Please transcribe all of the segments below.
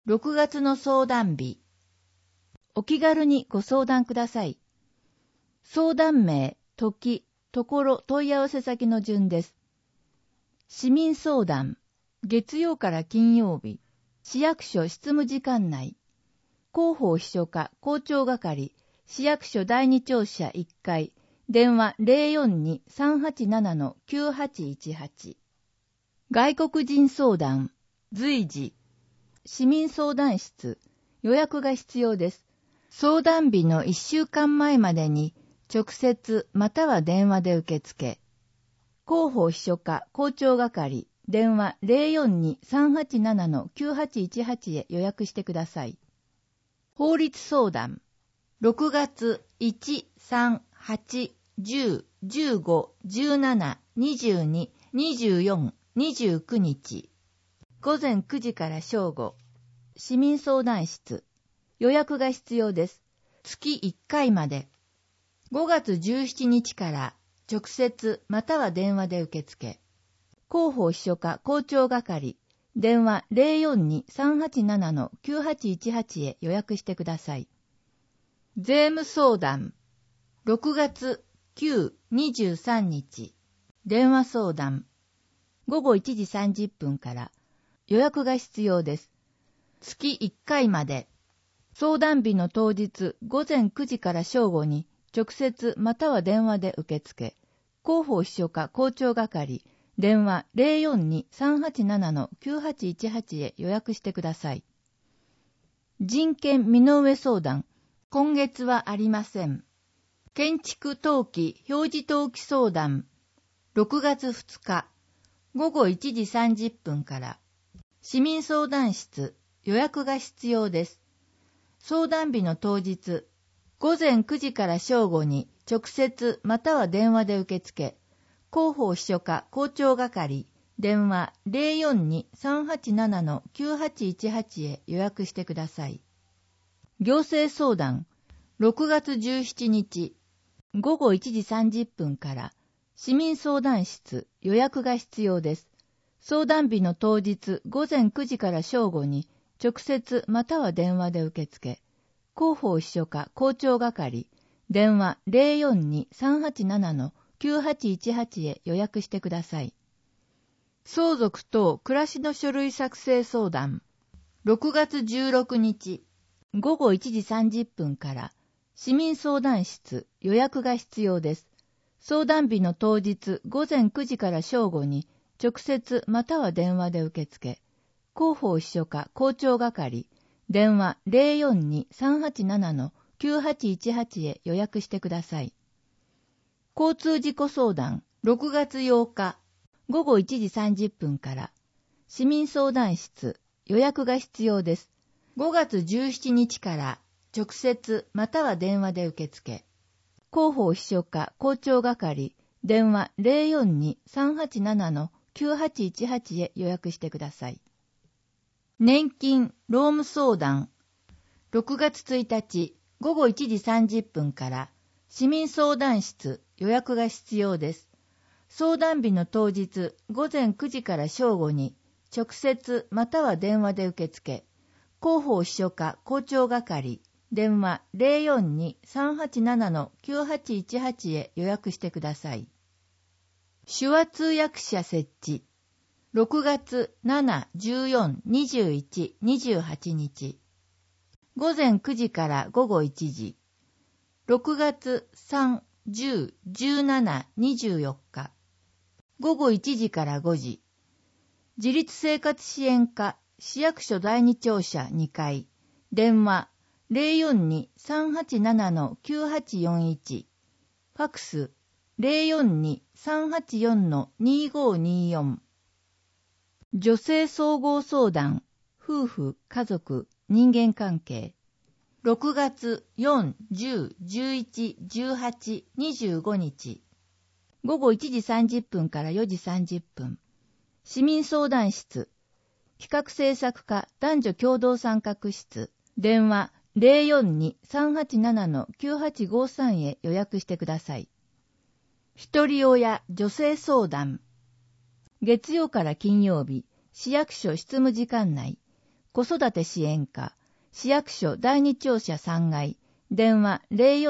6月の相談日。お気軽にご相談ください。相談名、時、ところ、問い合わせ先の順です。市民相談、月曜から金曜日、市役所執務時間内、広報秘書課校長係、市役所第二庁舎1階、電話 042-387-9818。外国人相談、随時、市民相談室、予約が必要です。相談日の1週間前までに直接または電話で受付。広報秘書課校長係、電話 042-387-9818 へ予約してください。法律相談、6月1、3、8、10、15、17、22、24、29日。午前9時から正午。市民相談室。予約が必要です。月1回まで。5月17日から直接または電話で受付。広報秘書課校長係。電話 042-387-9818 へ予約してください。税務相談。6月9、23日。電話相談。午後1時30分から予約が必要です。月1回まで。相談日の当日午前9時から正午に直接または電話で受付。広報秘書課校長係。電話 042-387-9818 へ予約してください。人権身の上相談。今月はありません。建築登記表示登記相談。6月2日。午後1時30分から。市民相談室。予約が必要です。相談日の当日。午前9時から正午に直接または電話で受付。広報秘書課校長係。電話 042-387-9818 へ予約してください。行政相談。6月17日。午後1時30分から。市民相談室。予約が必要です。相談日の当日午前9時から正午に直接または電話で受付。広報秘書課校長係。電話 042-387-9818 へ予約してください。相続等暮らしの書類作成相談。6月16日。午後1時30分から。市民相談室。予約が必要です。相談日の当日午前9時から正午に直接または電話で受付。広報秘書課校長係。電話 042-387-9818 へ予約してください。交通事故相談。6月8日。午後1時30分から。市民相談室。予約が必要です。5月17日から直接または電話で受付。広報秘書課校長係。電話 042-387-9818 へ予約してください。年金、労務相談。6月1日、午後1時30分から、市民相談室、予約が必要です。相談日の当日、午前9時から正午に、直接または電話で受付。広報秘書課校長係。電話 042-387-9818 へ予約してください。手話通訳者設置。6月7、14、21、28日。午前9時から午後1時。6月3、10、17、24日。午後1時から5時。自立生活支援課市役所第二庁舎2階。電話 042-387-9841。ファクス 042-384-2524。女性総合相談、夫婦、家族、人間関係。6月4、10、11、18、25日。午後1時30分から4時30分。市民相談室。企画制作課男女共同参画室。電話 042-387-9853 へ予約してください。一人親女性相談。月曜から金曜日、市役所執務時間内、 子育て支援課、市役所第二庁舎3階、電話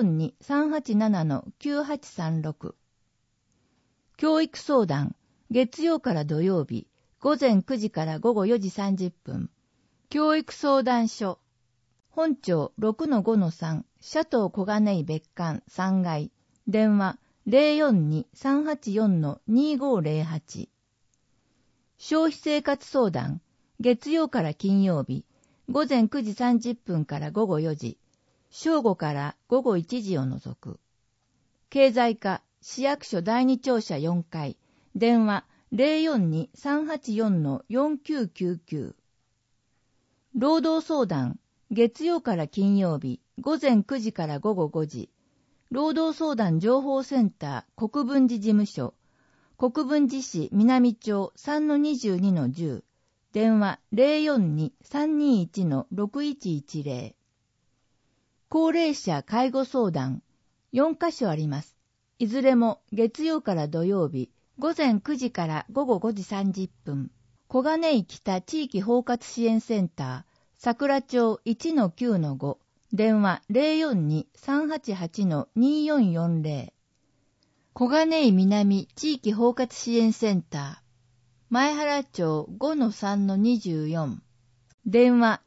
042-387-9836。教育相談、月曜から土曜日、午前9時から午後4時30分。教育相談所、本庁 6-5-3、シャトー小金井別館3階、電話 042-384-2508。消費生活相談、月曜から金曜日、午前9時30分から午後4時、正午から午後1時を除く。経済課、市役所第二庁舎4階、電話 042-384-4999。労働相談、月曜から金曜日、午前9時から午後5時、労働相談情報センター国分寺事務所、国分寺市南町 3-22-10、電話 042-321-6110。高齢者介護相談、4カ所あります。いずれも月曜から土曜日、午前9時から午後5時30分。小金井北地域包括支援センター、桜町 1-9-5、電話 042-388-2440。小金井南地域包括支援センター、前原町 5-3-24、電話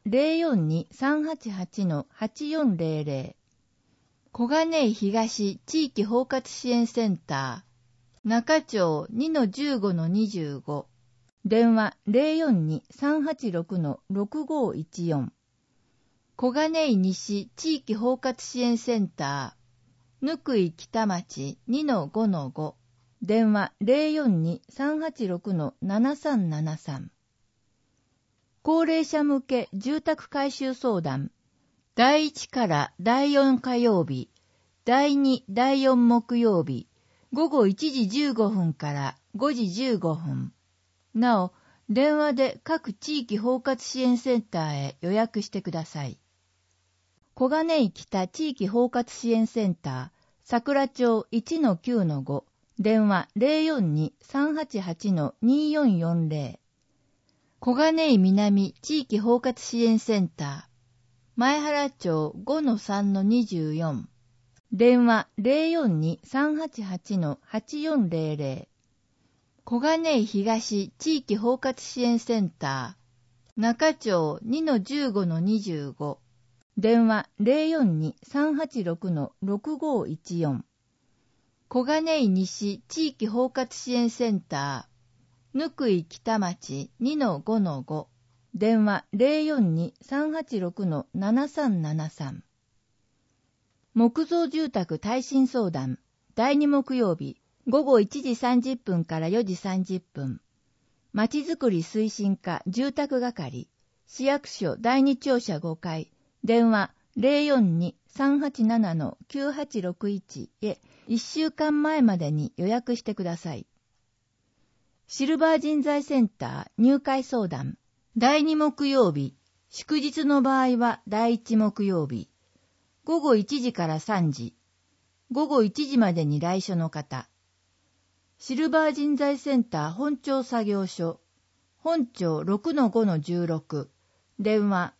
042-388-8400。小金井東地域包括支援センター、中町 2-15-25、電話 042-386-6514。小金井西地域包括支援センター、ぬくい北町 2-5-5、電話 042-386-7373。高齢者向け住宅改修相談、第1から第4火曜日、第2、第4木曜日、午後1時15分から5時15分。なお、電話で各地域包括支援センターへ予約してください。小金井北地域包括支援センター、桜町 1-9-5、電話 042-388-2440。小金井南地域包括支援センター、前原町 5-3-24、電話 042-388-8400。小金井東地域包括支援センター、中町 2-15-25、電話 042-386-6514。小金井西地域包括支援センター、ぬくい北町 2-5-5、電話 042-386-7373。木造住宅耐震相談、第2木曜日、午後1時30分から4時30分。まちづくり推進課住宅係、市役所第2庁舎5階、電話 042-387-9861 へ1週間前までに予約してください。シルバー人材センター入会相談、第2木曜日、祝日の場合は第1木曜日、午後1時から3時、午後1時までに来所の方。シルバー人材センター本庁作業所、本庁 6-5-16、電話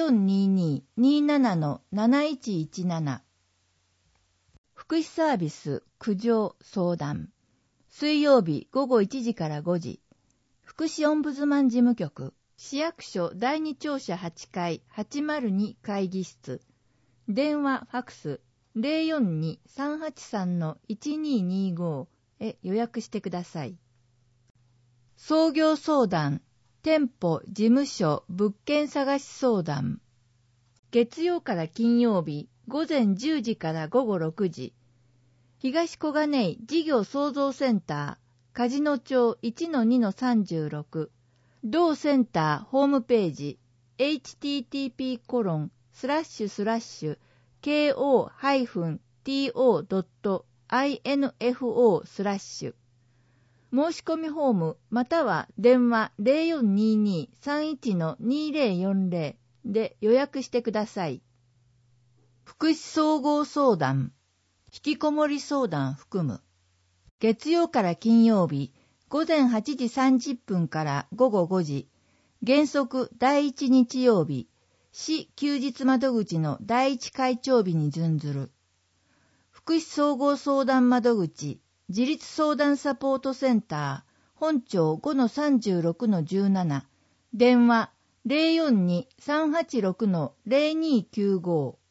0422-27-7117。福祉サービス苦情相談、水曜日午後1時から5時、福祉オンブズマン事務局、市役所第2庁舎8階802会議室、電話ファクス 042-383-1225 へ予約してください。創業相談、店舗、事務所、物件探し相談。月曜から金曜日、午前10時から午後6時。東小金井事業創造センター、梶野町 1-2-36。同センターホームページ、http://ko-to.info/ 申し込みフォームまたは電話 0422-31-2040 で予約してください。福祉総合相談、引きこもり相談含む。月曜から金曜日、午前8時30分から午後5時、 原則第1日曜日、市休日窓口の第1会長日に準ずる。福祉総合相談窓口、自立相談サポートセンター、本庁 5-36-17、電話 042-386-0295